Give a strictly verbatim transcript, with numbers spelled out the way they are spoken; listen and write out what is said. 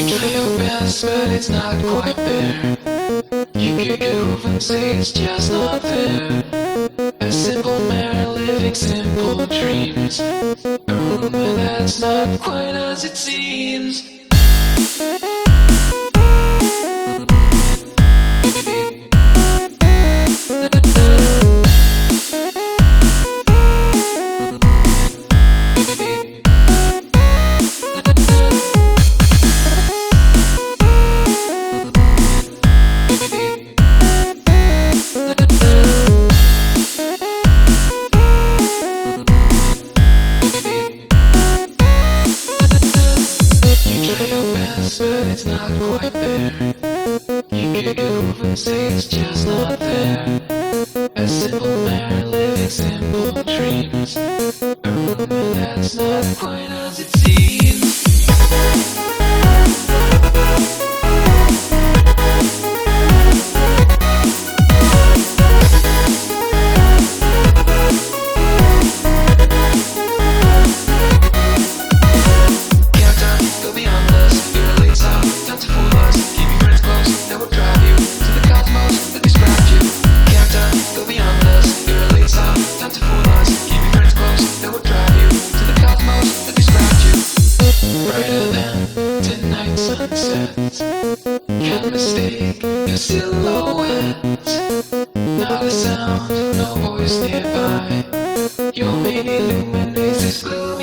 You try your best, but it's not quite there. You kick it over and say it's just not there. A simple man living simple dreams. A rumor that's not quite as it seems. But it's not quite there. You kick it over and say it's just not there. A simple man living simple dreams. A rumor that's not quite as it seems. Sunsets, can't mistake your silhouette. Not a sound, no voice nearby. Your main illuminates this glue.